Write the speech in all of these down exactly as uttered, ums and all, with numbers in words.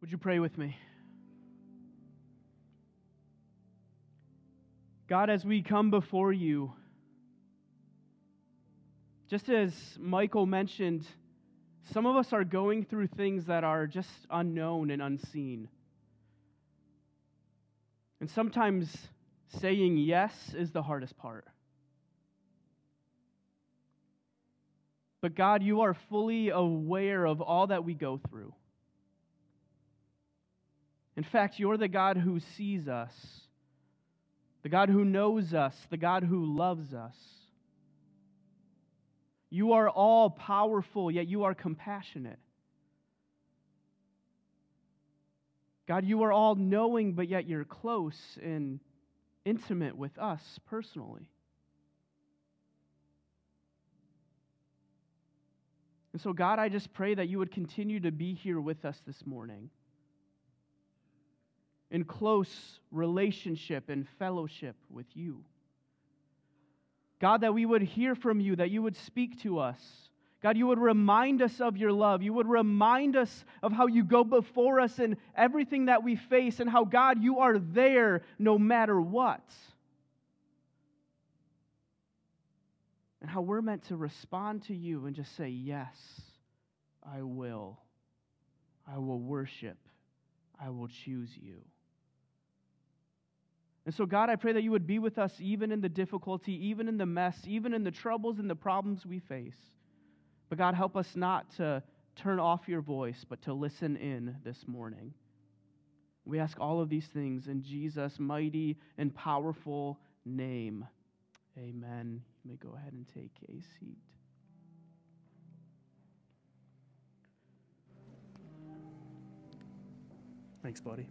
Would you pray with me? God, as we come before you, just as Michael mentioned, some of us are going through things that are just unknown and unseen. And sometimes saying yes is the hardest part. But God, you are fully aware of all that we go through. In fact, you're the God who sees us, the God who knows us, the God who loves us. You are all powerful, yet you are compassionate. God, you are all knowing, but yet you're close and intimate with us personally. And so, God, I just pray that you would continue to be here with us this morning, in close relationship and fellowship with you. God, that we would hear from you, that you would speak to us. God, you would remind us of your love. You would remind us of how you go before us in everything that we face, and how, God, you are there no matter what. And how we're meant to respond to you and just say, yes, I will. I will worship. I will choose you. And so, God, I pray that you would be with us even in the difficulty, even in the mess, even in the troubles and the problems we face. But God, help us not to turn off your voice, but to listen in this morning. We ask all of these things in Jesus' mighty and powerful name. Amen. You may go ahead and take a seat. Thanks, buddy.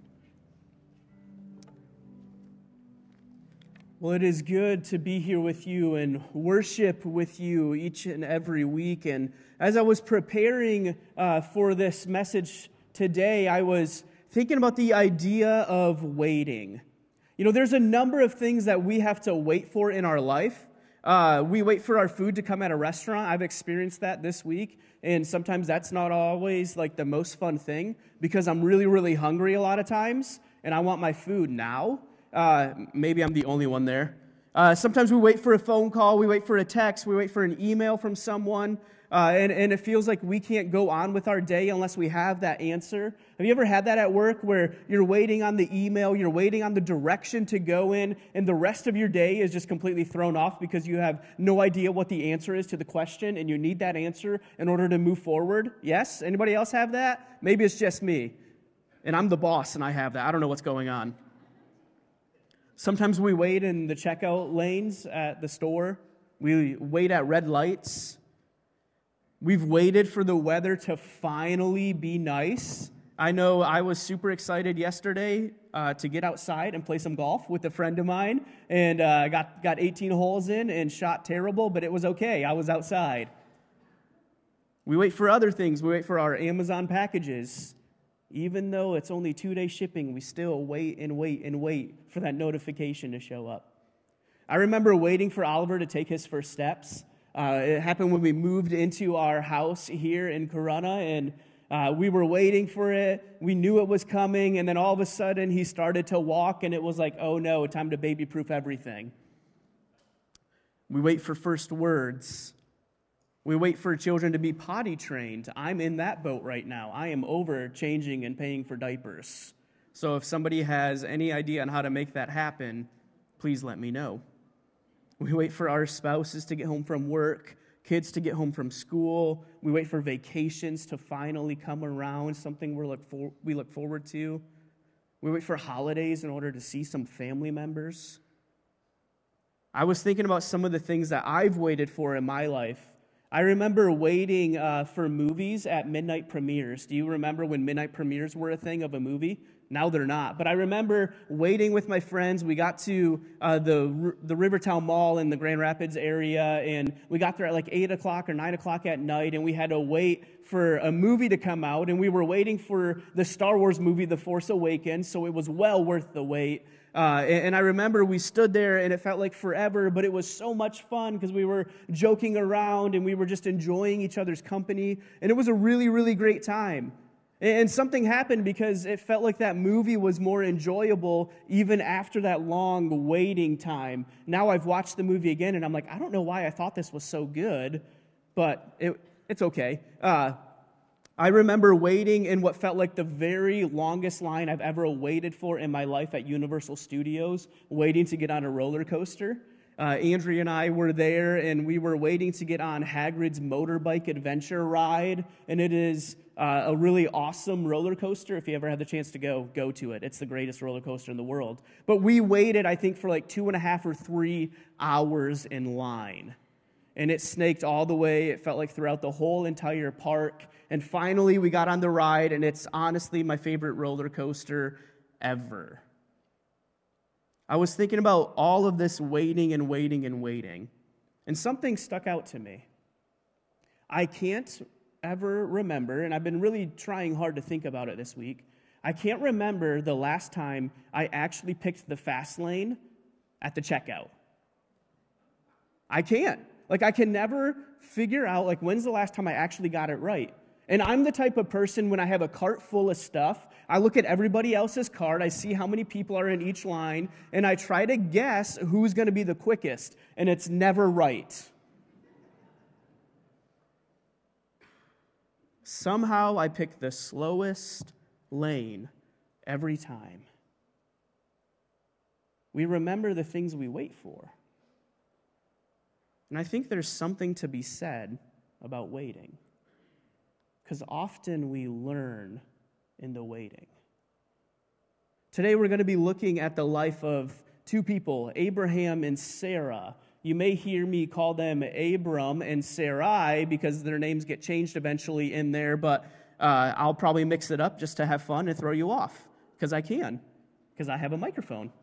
Well, it is good to be here with you and worship with you each and every week. And as I was preparing uh, for this message today, I was thinking about the idea of waiting. You know, there's a number of things that we have to wait for in our life. Uh, we wait for our food to come at a restaurant. I've experienced that this week. And sometimes that's not always like the most fun thing, because I'm really, really hungry a lot of times and I want my food now. Uh, maybe I'm the only one there. Uh, sometimes we wait for a phone call, we wait for a text, we wait for an email from someone, uh, and, and it feels like we can't go on with our day unless we have that answer. Have you ever had that at work where you're waiting on the email, you're waiting on the direction to go in, and the rest of your day is just completely thrown off because you have no idea what the answer is to the question, and you need that answer in order to move forward? Yes? Anybody else have that? Maybe it's just me, and I'm the boss and I have that. I don't know what's going on. Sometimes we wait in the checkout lanes at the store. We wait at red lights. We've waited for the weather to finally be nice. I know I was super excited yesterday uh, to get outside and play some golf with a friend of mine, and uh, got, got eighteen holes in and shot terrible, but it was okay. I was outside. We wait for other things. We wait for our Amazon packages. Even though it's only two-day shipping, we still wait and wait and wait for that notification to show up. I remember waiting for Oliver to take his first steps. Uh, it happened when we moved into our house here in Corunna, and uh, we were waiting for it. We knew it was coming, and then all of a sudden he started to walk, and it was like, oh no, time to baby-proof everything. We wait for first words. We wait for children to be potty trained. I'm in that boat right now. I am over changing and paying for diapers. So if somebody has any idea on how to make that happen, please let me know. We wait for our spouses to get home from work, kids to get home from school. We wait for vacations to finally come around, something we look for, we look forward to. We wait for holidays in order to see some family members. I was thinking about some of the things that I've waited for in my life. I remember waiting uh, for movies at midnight premieres. Do you remember when midnight premieres were a thing of a movie? Now they're not. But I remember waiting with my friends. We got to uh, the the Rivertown Mall in the Grand Rapids area, and we got there at like eight o'clock or nine o'clock at night, and we had to wait for a movie to come out, and we were waiting for the Star Wars movie, The Force Awakens, so it was well worth the wait. Uh, and, and I remember we stood there, and it felt like forever, but it was so much fun because we were joking around, and we were just enjoying each other's company, and it was a really, really great time. And something happened because it felt like that movie was more enjoyable even after that long waiting time. Now I've watched the movie again, and I'm like, I don't know why I thought this was so good, but it, it's okay. Uh, I remember waiting in what felt like the very longest line I've ever waited for in my life at Universal Studios, waiting to get on a roller coaster. Uh, Andrea and I were there, and we were waiting to get on Hagrid's motorbike adventure ride, and it is uh, a really awesome roller coaster. If you ever had the chance to go, go to it. It's the greatest roller coaster in the world. But we waited, I think, for like two and a half or three hours in line, and it snaked all the way. It felt like throughout the whole entire park, and finally we got on the ride, and it's honestly my favorite roller coaster ever. I was thinking about all of this waiting and waiting and waiting, and something stuck out to me. I can't ever remember, and I've been really trying hard to think about it this week, I can't remember the last time I actually picked the fast lane at the checkout. I can't. Like, I can never figure out, like, when's the last time I actually got it right? And I'm the type of person, when I have a cart full of stuff, I look at everybody else's cart, I see how many people are in each line, and I try to guess who's going to be the quickest, and it's never right. Somehow I pick the slowest lane every time. We remember the things we wait for. And I think there's something to be said about waiting. Because often we learn in the waiting. Today we're going to be looking at the life of two people, Abraham and Sarah. You may hear me call them Abram and Sarai because their names get changed eventually in there, but uh, I'll probably mix it up just to have fun and throw you off, because I can, because I have a microphone.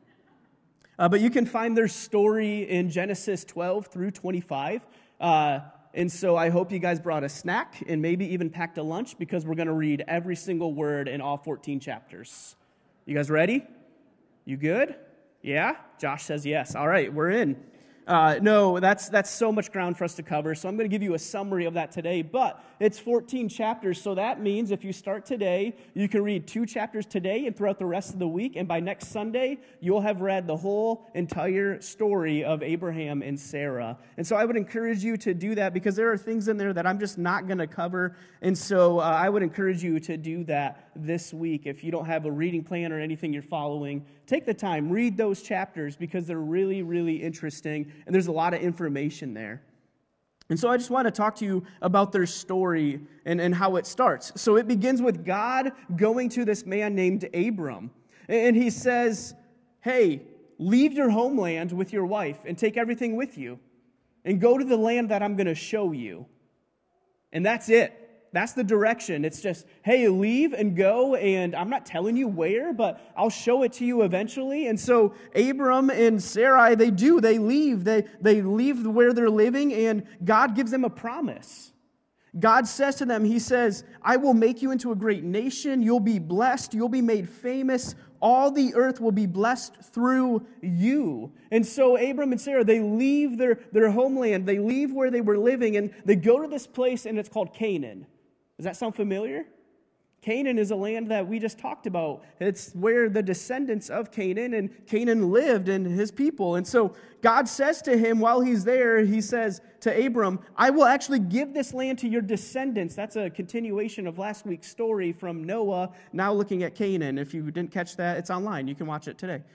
Uh, but you can find their story in Genesis twelve through twenty-five. Uh, And so I hope you guys brought a snack and maybe even packed a lunch, because we're going to read every single word in all fourteen chapters. You guys ready? You good? Yeah? Josh says yes. All right, we're in. Uh, no, that's that's so much ground for us to cover, so I'm going to give you a summary of that today, but it's fourteen chapters, so that means if you start today, you can read two chapters today and throughout the rest of the week, and by next Sunday, you'll have read the whole entire story of Abraham and Sarah. And so I would encourage you to do that, because there are things in there that I'm just not going to cover, and so uh, I would encourage you to do that this week. If you don't have a reading plan or anything you're following, take the time, read those chapters, because they're really, really interesting, and there's a lot of information there. And so I just want to talk to you about their story and, and how it starts. So it begins with God going to this man named Abram, and he says, hey, leave your homeland with your wife and take everything with you and go to the land that I'm going to show you. And that's it. That's the direction. It's just, hey, leave and go, and I'm not telling you where, but I'll show it to you eventually. And so Abram and Sarai, they do. They leave. They, they leave where they're living, and God gives them a promise. God says to them, he says, I will make you into a great nation. You'll be blessed. You'll be made famous. All the earth will be blessed through you. And so Abram and Sarah, they leave their, their homeland. They leave where they were living, and they go to this place, and it's called Canaan. Does that sound familiar? Canaan is a land that we just talked about. It's where the descendants of Canaan and Canaan lived and his people. And so God says to him while he's there, he says to Abram, I will actually give this land to your descendants. That's a continuation of last week's story from Noah, now looking at Canaan. If you didn't catch that, it's online. You can watch it today.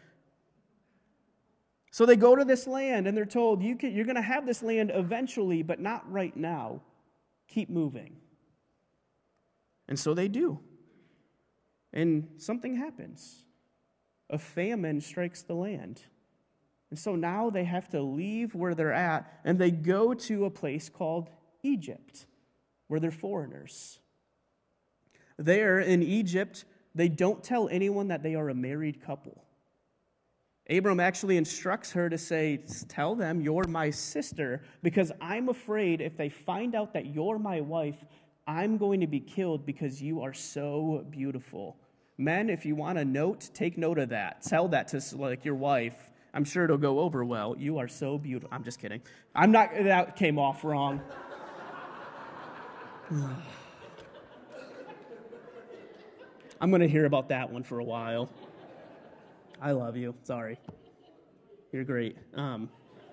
So they go to this land, and they're told, you can, you're going to have this land eventually, but not right now. Keep moving. And so they do. And something happens. A famine strikes the land. And so now they have to leave where they're at, and they go to a place called Egypt, where they're foreigners. There in Egypt, they don't tell anyone that they are a married couple. Abram actually instructs her to say, tell them you're my sister, because I'm afraid if they find out that you're my wife, I'm going to be killed because you are so beautiful. Men, if you want a note, take note of that. Tell that to like your wife. I'm sure it'll go over well. You are so beautiful. I'm just kidding. I'm not, that came off wrong. I'm going to hear about that one for a while. I love you. Sorry. You're great. Um,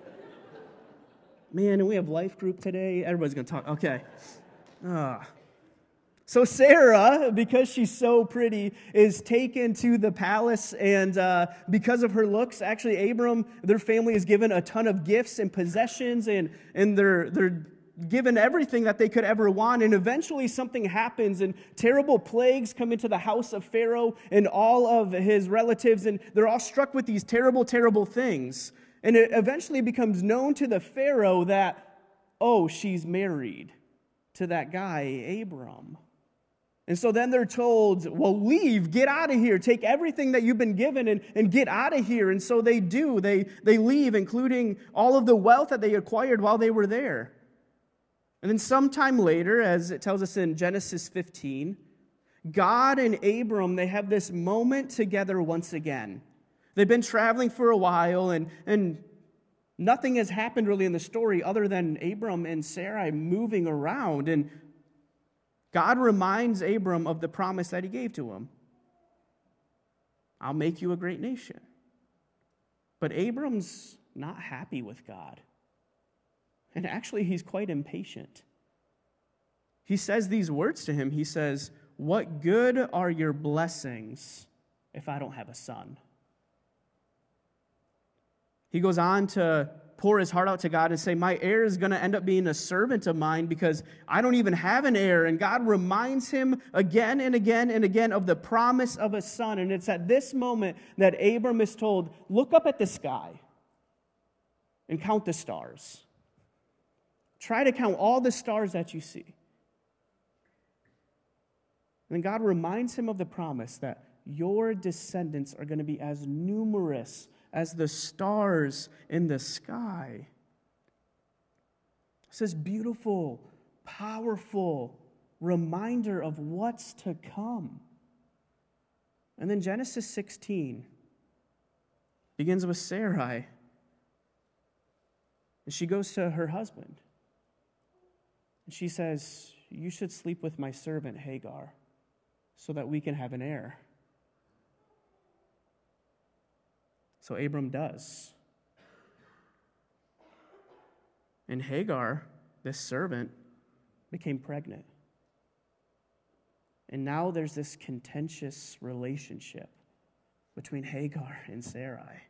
man, and we have life group today. Everybody's going to talk. Okay. Uh, so Sarah, because she's so pretty, is taken to the palace, and uh, because of her looks, actually Abram, their family is given a ton of gifts and possessions, and, and they're they're given everything that they could ever want, and eventually something happens, and terrible plagues come into the house of Pharaoh and all of his relatives, and they're all struck with these terrible, terrible things. And it eventually becomes known to the Pharaoh that, oh, she's married to that guy, Abram. And so then they're told, well, leave, get out of here, take everything that you've been given and, and get out of here. And so they do. They, they leave, including all of the wealth that they acquired while they were there. And then sometime later, as it tells us in Genesis fifteen, God and Abram, they have this moment together once again. They've been traveling for a while, and, and nothing has happened really in the story other than Abram and Sarai moving around. And God reminds Abram of the promise that he gave to him. I'll make you a great nation. But Abram's not happy with God. And actually, he's quite impatient. He says these words to him. He says, what good are your blessings if I don't have a son? He goes on to pour his heart out to God and say, my heir is going to end up being a servant of mine because I don't even have an heir. And God reminds him again and again and again of the promise of a son. And it's at this moment that Abram is told, look up at the sky and count the stars. Try to count all the stars that you see. And then God reminds him of the promise that your descendants are going to be as numerous as the stars in the sky. It's this beautiful, powerful reminder of what's to come. And then Genesis sixteen begins with Sarai. And she goes to her husband. And she says, you should sleep with my servant Hagar so that we can have an heir. So Abram does. And Hagar, this servant, became pregnant. And now there's this contentious relationship between Hagar and Sarai.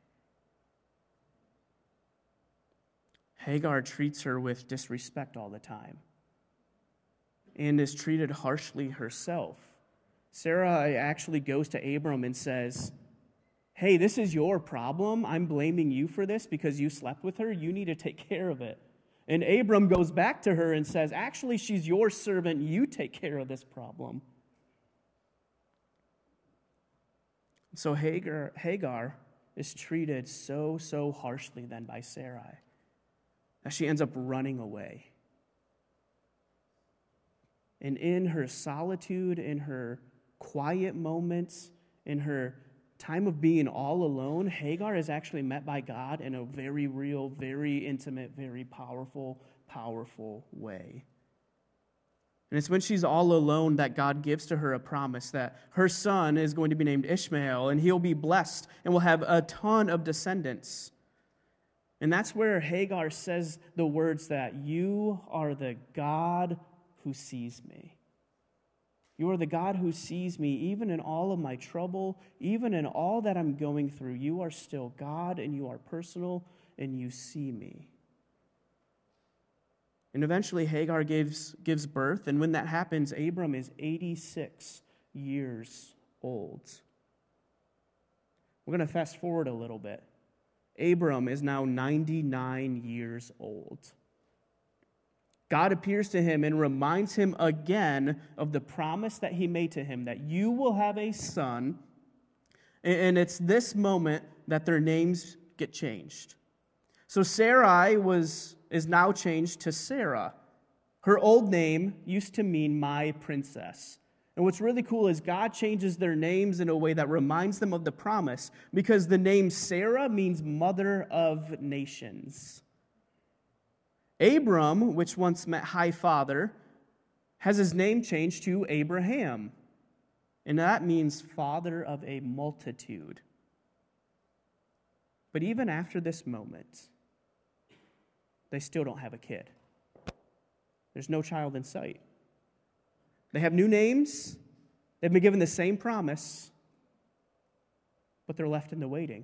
Hagar treats her with disrespect all the time and is treated harshly herself. Sarai actually goes to Abram and says, hey, this is your problem. I'm blaming you for this because you slept with her. You need to take care of it. And Abram goes back to her and says, actually, she's your servant. You take care of this problem. So Hagar, Hagar is treated so, so harshly then by Sarai that she ends up running away. And in her solitude, in her quiet moments, in her time of being all alone, Hagar is actually met by God in a very real, very intimate, very powerful, powerful way. And it's when she's all alone that God gives to her a promise that her son is going to be named Ishmael, and he'll be blessed and will have a ton of descendants. And that's where Hagar says the words that you are the God who sees me. You are the God who sees me, even in all of my trouble, even in all that I'm going through. You are still God, and you are personal, and you see me. And eventually Hagar gives, gives birth, and when that happens, Abram is eighty-six years old. We're going to fast forward a little bit. Abram is now ninety-nine years old. God appears to him and reminds him again of the promise that he made to him, that you will have a son. And it's this moment that their names get changed. So Sarai was, is now changed to Sarah. Her old name used to mean my princess. And what's really cool is God changes their names in a way that reminds them of the promise, because the name Sarah means mother of nations. Abram, which once meant high father, has his name changed to Abraham. And that means father of a multitude. But even after this moment, they still don't have a kid. There's no child in sight. They have new names. They've been given the same promise, but they're left in the waiting.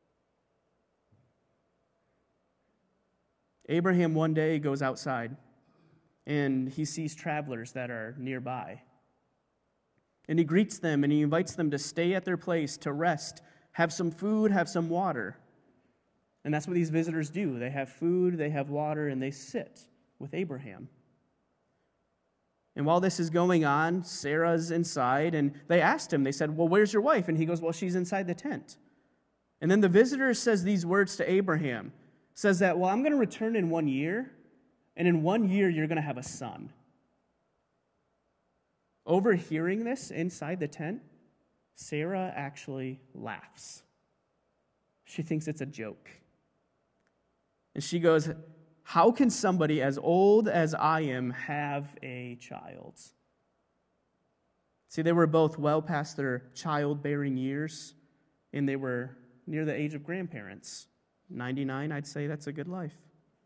Abraham one day goes outside, and he sees travelers that are nearby. And he greets them, and he invites them to stay at their place, to rest, have some food, have some water. And that's what these visitors do. They have food, they have water, and they sit with Abraham. And while this is going on, Sarah's inside, and they asked him, they said, well, where's your wife? And he goes, well, she's inside the tent. And then the visitor says these words to Abraham, says that, well, I'm going to return in one year, and in one year you're going to have a son. Overhearing this inside the tent, Sarah actually laughs. She thinks it's a joke. And she goes, how can somebody as old as I am have a child? See, they were both well past their childbearing years, and they were near the age of grandparents. ninety-nine, I'd say that's a good life.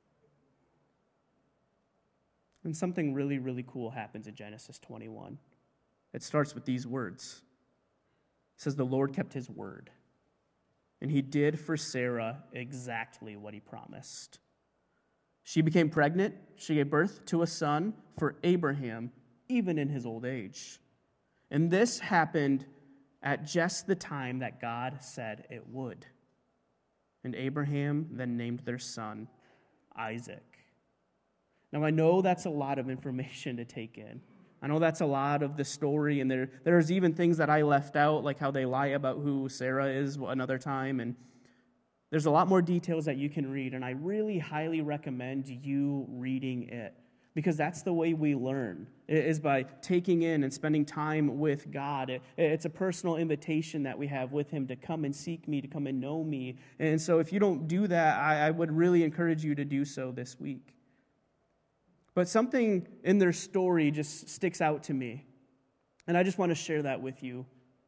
And something really, really cool happens in Genesis twenty-one. It starts with these words. It says, the Lord kept his word, and he did for Sarah exactly what he promised. She became pregnant. She gave birth to a son for Abraham, even in his old age. And this happened at just the time that God said it would. And Abraham then named their son Isaac. Now, I know that's a lot of information to take in. I know that's a lot of the story, and there there's even things that I left out, like how they lie about who Sarah is another time, and there's a lot more details that you can read, and I really highly recommend you reading it, because that's the way we learn, is by taking in and spending time with God. It, it's a personal invitation that we have with him to come and seek me, to come and know me, and so if you don't do that, I, I would really encourage you to do so this week. But something in their story just sticks out to me, and I just want to share that with you.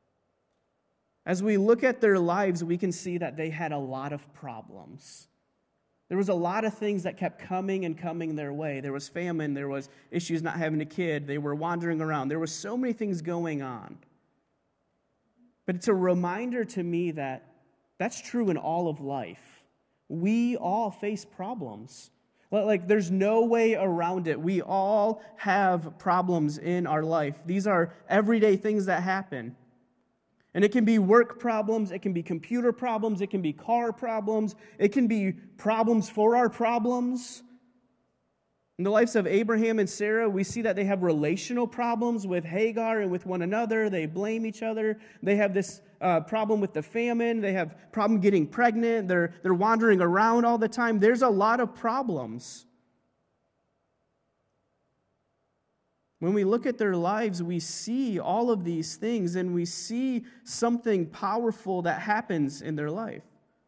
As we look at their lives, we can see that they had a lot of problems. There was a lot of things that kept coming and coming their way. There was famine, there was issues not having a kid, they were wandering around. There were so many things going on. But it's a reminder to me that that's true in all of life. We all face problems. Like, there's no way around it. We all have problems in our life. These are everyday things that happen. And it can be work problems, it can be computer problems, it can be car problems, it can be problems for our problems. In the lives of Abraham and Sarah, we see that they have relational problems with Hagar and with one another. They blame each other. They have this uh, problem with the famine. They have problem getting pregnant. They're, they're wandering around all the time. There's a lot of problems. When we look at their lives, we see all of these things, and we see something powerful that happens in their life.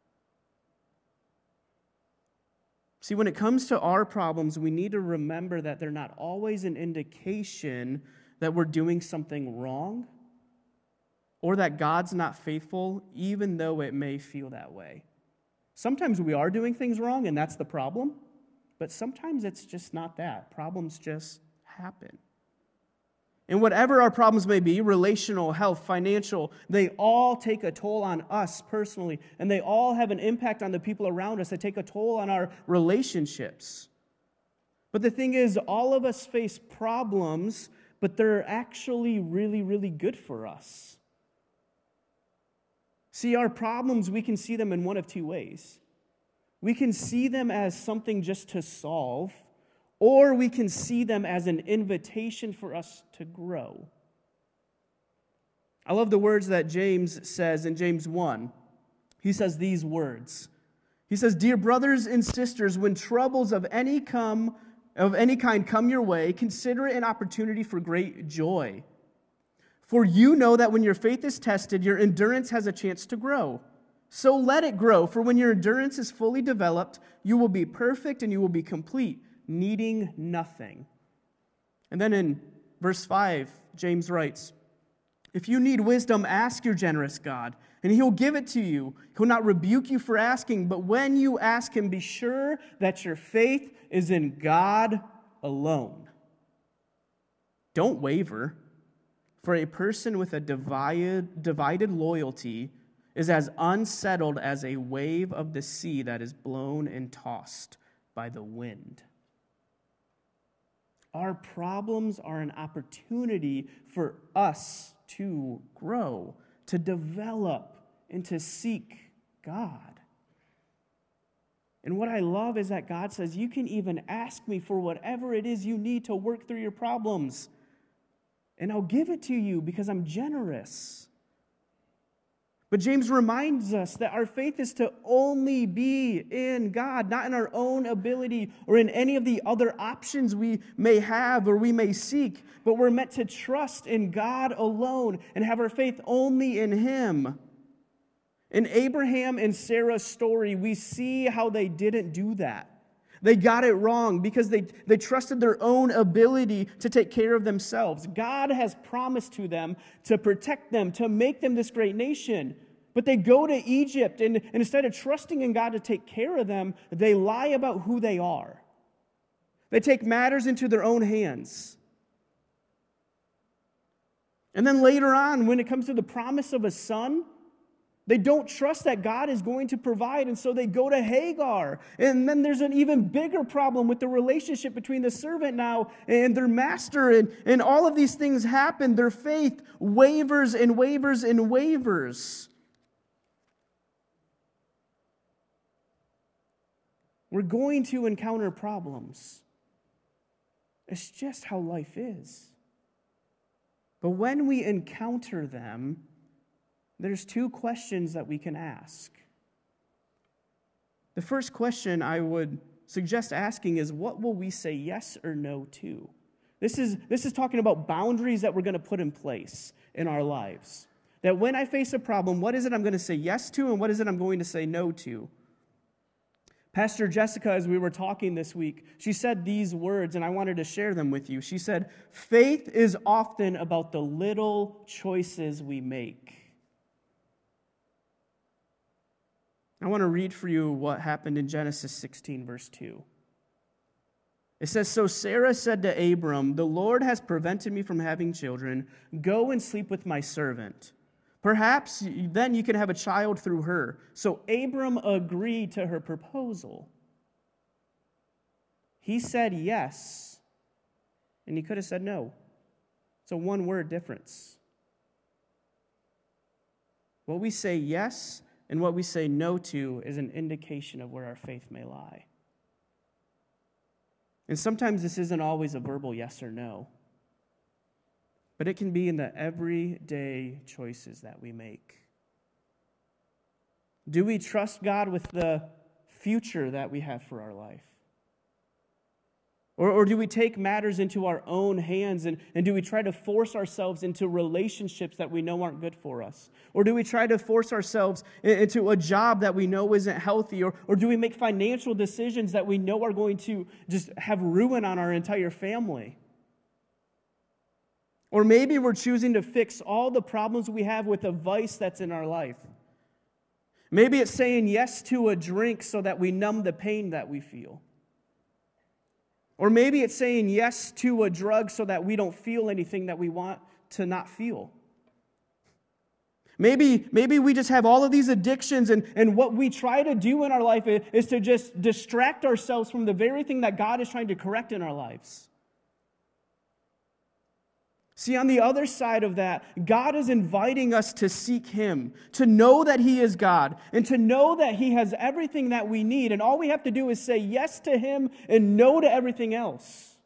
See, when it comes to our problems, we need to remember that they're not always an indication that we're doing something wrong or that God's not faithful, even though it may feel that way. Sometimes we are doing things wrong, and that's the problem, but sometimes it's just not that. Problems just happen. And whatever our problems may be, relational, health, financial, they all take a toll on us personally, and they all have an impact on the people around us. They take a toll on our relationships. But the thing is, all of us face problems, but they're actually really, really good for us. See, our problems, we can see them in one of two ways. We can see them as something just to solve, or we can see them as an invitation for us to grow. I love the words that James says in James one. He says these words. He says, "Dear brothers and sisters, when troubles of any come of any kind come your way, consider it an opportunity for great joy. For you know that when your faith is tested, your endurance has a chance to grow. So let it grow, for when your endurance is fully developed, you will be perfect and you will be complete, needing nothing." And then in verse five, James writes, If you need wisdom, ask your generous God, and He'll give it to you. He'll not rebuke you for asking, but when you ask Him, be sure that your faith is in God alone. Don't waver, for a person with a divided, divided loyalty is as unsettled as a wave of the sea that is blown and tossed by the wind. Our problems are an opportunity for us to grow, to develop, and to seek God. And what I love is that God says, you can even ask me for whatever it is you need to work through your problems, and I'll give it to you because I'm generous. But James reminds us that our faith is to only be in God, not in our own ability or in any of the other options we may have or we may seek, but we're meant to trust in God alone and have our faith only in Him. In Abraham and Sarah's story, we see how they didn't do that. They got it wrong because they, they trusted their own ability to take care of themselves. God has promised to them to protect them, to make them this great nation. But they go to Egypt, and, and instead of trusting in God to take care of them, they lie about who they are. They take matters into their own hands. And then later on, when it comes to the promise of a son, they don't trust that God is going to provide, and so they go to Hagar. And then there's an even bigger problem with the relationship between the servant now and their master. And, and all of these things happen. Their faith wavers and wavers and wavers. We're going to encounter problems. It's just how life is. But when we encounter them, there's two questions that we can ask. The first question I would suggest asking is, what will we say yes or no to? This is, this is talking about boundaries that we're going to put in place in our lives. That when I face a problem, what is it I'm going to say yes to and what is it I'm going to say no to? Pastor Jessica, as we were talking this week, she said these words, and I wanted to share them with you. She said, faith is often about the little choices we make. I want to read for you what happened in Genesis sixteen, verse two. It says, so Sarah said to Abram, the Lord has prevented me from having children. Go and sleep with my servant. Perhaps then you can have a child through her. So Abram agreed to her proposal. He said yes, and he could have said no. It's a one-word difference. What we say yes and what we say no to is an indication of where our faith may lie. And sometimes this isn't always a verbal yes or no, but it can be in the everyday choices that we make. Do we trust God with the future that we have for our life? Or, or do we take matters into our own hands and, and do we try to force ourselves into relationships that we know aren't good for us? Or do we try to force ourselves into a job that we know isn't healthy? Or, or do we make financial decisions that we know are going to just have ruin on our entire family? Or maybe we're choosing to fix all the problems we have with a vice that's in our life. Maybe it's saying yes to a drink so that we numb the pain that we feel. Or maybe it's saying yes to a drug so that we don't feel anything that we want to not feel. Maybe, maybe we just have all of these addictions, and, and what we try to do in our life is, is to just distract ourselves from the very thing that God is trying to correct in our lives. See, on the other side of that, God is inviting us to seek Him, to know that He is God, and to know that He has everything that we need, and all we have to do is say yes to Him and no to everything else.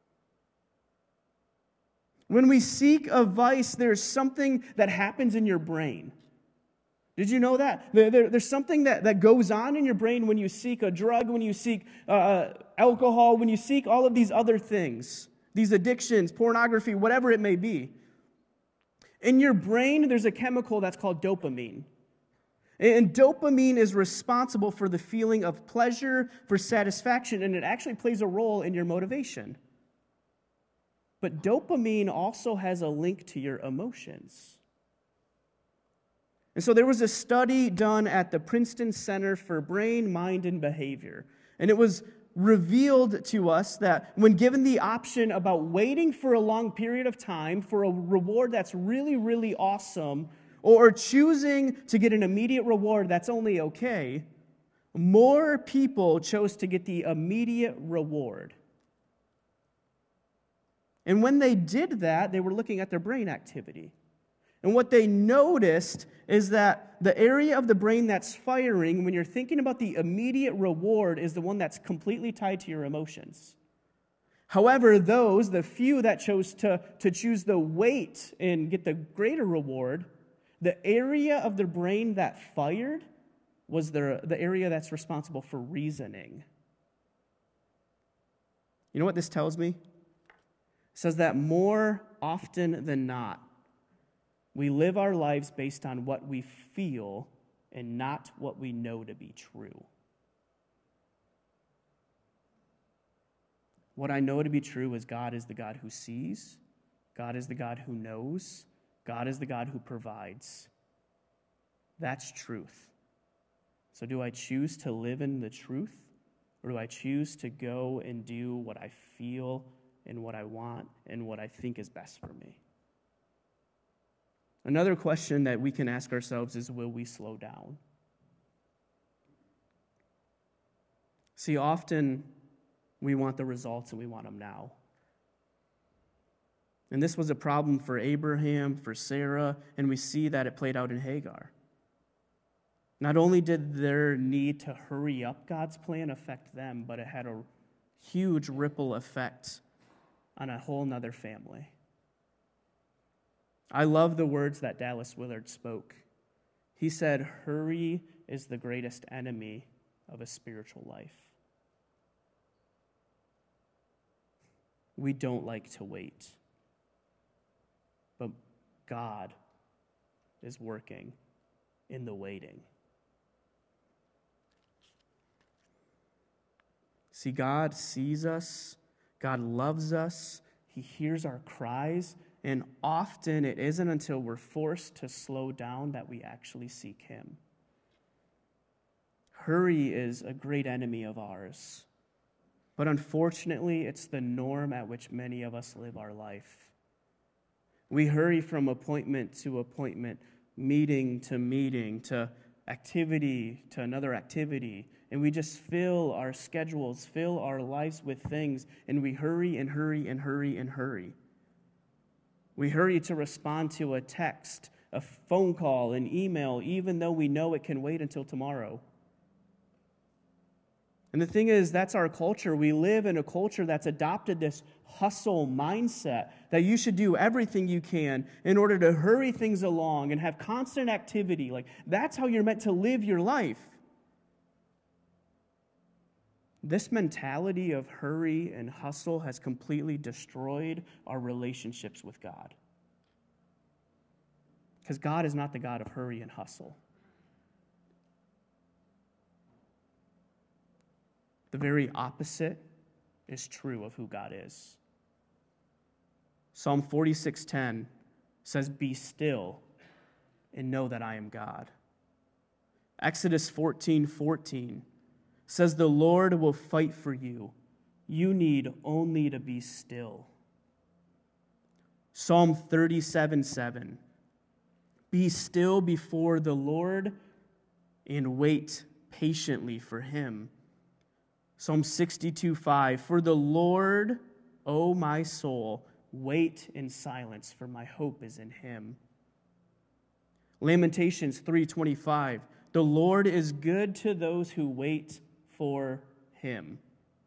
When we seek a vice, there's something that happens in your brain. Did you know that? There, there, there's something that, that goes on in your brain when you seek a drug, when you seek uh, alcohol, when you seek all of these other things. These addictions, pornography, whatever it may be. In your brain, there's a chemical that's called dopamine. And dopamine is responsible for the feeling of pleasure, for satisfaction, and it actually plays a role in your motivation. But dopamine also has a link to your emotions. And so there was a study done at the Princeton Center for Brain, Mind, and Behavior. And it was revealed to us that when given the option about waiting for a long period of time for a reward that's really, really awesome, or choosing to get an immediate reward that's only okay, more people chose to get the immediate reward. And when they did that, they were looking at their brain activity. And what they noticed is that the area of the brain that's firing when you're thinking about the immediate reward is the one that's completely tied to your emotions. However, those, the few that chose to, to choose the wait and get the greater reward, the area of the brain that fired was the, the area that's responsible for reasoning. You know what this tells me? It says that more often than not, we live our lives based on what we feel and not what we know to be true. What I know to be true is God is the God who sees, God is the God who knows, God is the God who provides. That's truth. So do I choose to live in the truth, or do I choose to go and do what I feel and what I want and what I think is best for me? Another question that we can ask ourselves is, will we slow down? See, often we want the results and we want them now. And this was a problem for Abraham, for Sarah, and we see that it played out in Hagar. Not only did their need to hurry up God's plan affect them, but it had a huge ripple effect on a whole nother family. I love the words that Dallas Willard spoke. He said, "Hurry is the greatest enemy of a spiritual life." We don't like to wait, but God is working in the waiting. See, God sees us, God loves us, He hears our cries, and often it isn't until we're forced to slow down that we actually seek Him. Hurry is a great enemy of ours, but unfortunately, it's the norm at which many of us live our life. We hurry from appointment to appointment, meeting to meeting, to activity to another activity, and we just fill our schedules, fill our lives with things, and we hurry and hurry and hurry and hurry. We hurry to respond to a text, a phone call, an email, even though we know it can wait until tomorrow. And the thing is, that's our culture. We live in a culture that's adopted this hustle mindset that you should do everything you can in order to hurry things along and have constant activity. Like, that's how you're meant to live your life. This mentality of hurry and hustle has completely destroyed our relationships with God. Because God is not the God of hurry and hustle. The very opposite is true of who God is. Psalm forty-six ten says, "Be still and know that I am God." Exodus fourteen fourteen says, "The Lord will fight for you. You need only to be still." Psalm thirty-seven seven, "Be still before the Lord and wait patiently for Him." Psalm sixty-two five, "For the Lord, O my soul, wait in silence, for my hope is in Him." Lamentations three twenty-five, "The Lord is good to those who wait for Him."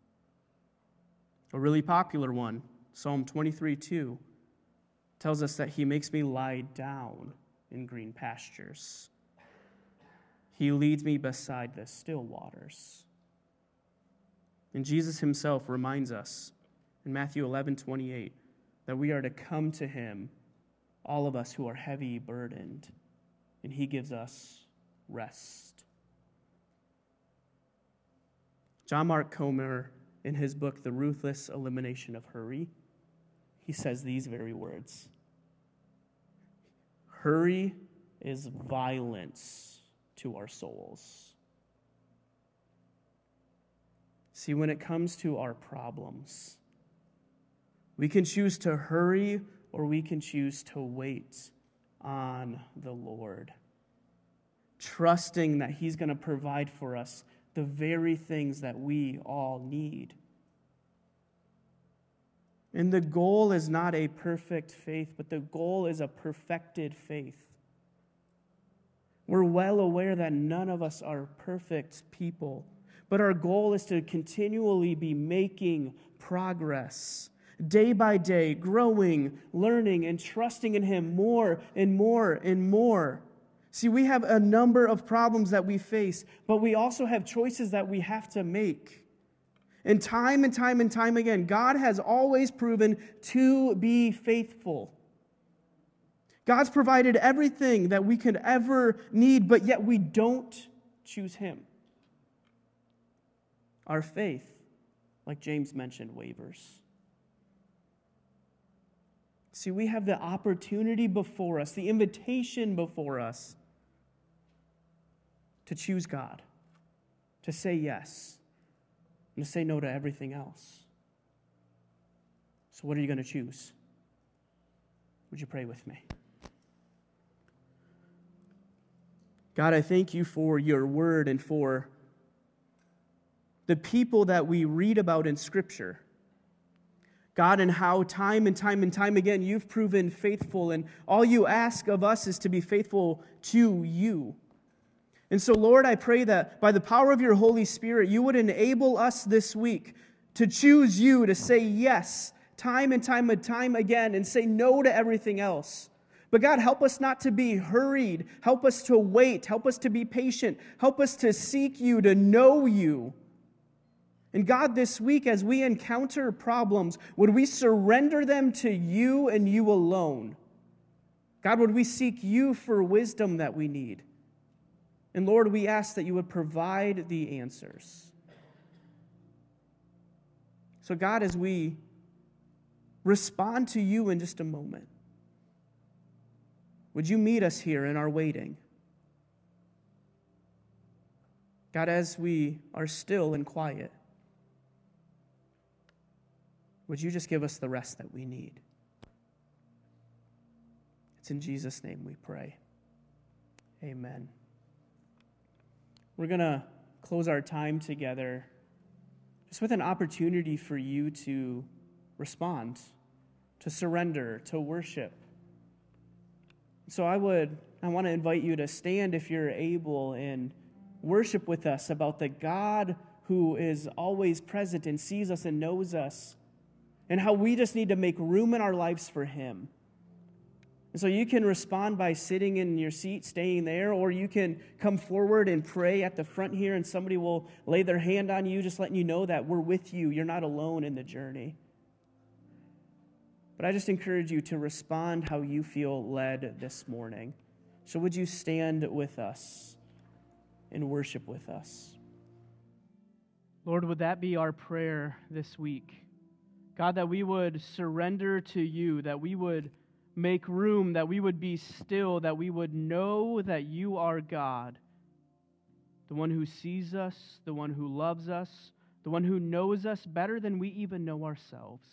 A really popular one, Psalm twenty-three two, tells us that He makes me lie down in green pastures. He leads me beside the still waters. And Jesus Himself reminds us in Matthew eleven twenty-eight that we are to come to Him, all of us who are heavy burdened, and He gives us rest. John Mark Comer, in his book, The Ruthless Elimination of Hurry, he says these very words: "Hurry is violence to our souls. See, when it comes to our problems, we can choose to hurry or we can choose to wait on the Lord, trusting that He's going to provide for us the very things that we all need. And the goal is not a perfect faith, but the goal is a perfected faith. We're well aware that none of us are perfect people, but our goal is to continually be making progress, day by day, growing, learning, and trusting in Him more and more and more. See, we have a number of problems that we face, but we also have choices that we have to make. And time and time and time again, God has always proven to be faithful. God's provided everything that we could ever need, but yet we don't choose Him. Our faith, like James mentioned, wavers. See, we have the opportunity before us, the invitation before us to choose God, to say yes, and to say no to everything else. So what are you going to choose? Would you pray with me? God, I thank you for your word and for the people that we read about in Scripture. God, and how time and time and time again you've proven faithful, and all you ask of us is to be faithful to you. And so, Lord, I pray that by the power of your Holy Spirit, you would enable us this week to choose you, to say yes time and time and time again, and say no to everything else. But God, help us not to be hurried. Help us to wait. Help us to be patient. Help us to seek you, to know you. And God, this week, as we encounter problems, would we surrender them to you and you alone? God, would we seek you for wisdom that we need? And Lord, we ask that you would provide the answers. So God, as we respond to you in just a moment, would you meet us here in our waiting? God, as we are still and quiet, would you just give us the rest that we need? It's in Jesus' name we pray. Amen. We're going to close our time together just with an opportunity for you to respond, to surrender, to worship. So I would, I want to invite you to stand if you're able and worship with us about the God who is always present and sees us and knows us, and how we just need to make room in our lives for Him. And so you can respond by sitting in your seat, staying there, or you can come forward and pray at the front here, and somebody will lay their hand on you, just letting you know that we're with you. You're not alone in the journey. But I just encourage you to respond how you feel led this morning. So would you stand with us and worship with us? Lord, would that be our prayer this week? God, that we would surrender to you, that we would make room, that we would be still, that we would know that you are God, the one who sees us, the one who loves us, the one who knows us better than we even know ourselves.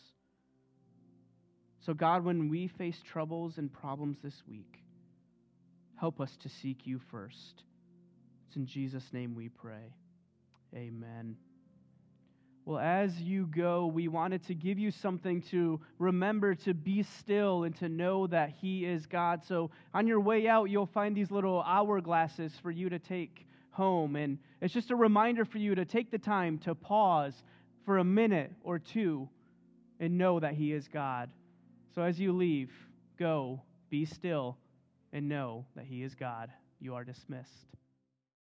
So God, when we face troubles and problems this week, help us to seek you first. It's in Jesus' name we pray. Amen. Well, as you go, we wanted to give you something to remember, to be still and to know that He is God. So on your way out, you'll find these little hourglasses for you to take home. And it's just a reminder for you to take the time to pause for a minute or two and know that He is God. So as you leave, go, be still, and know that He is God. You are dismissed.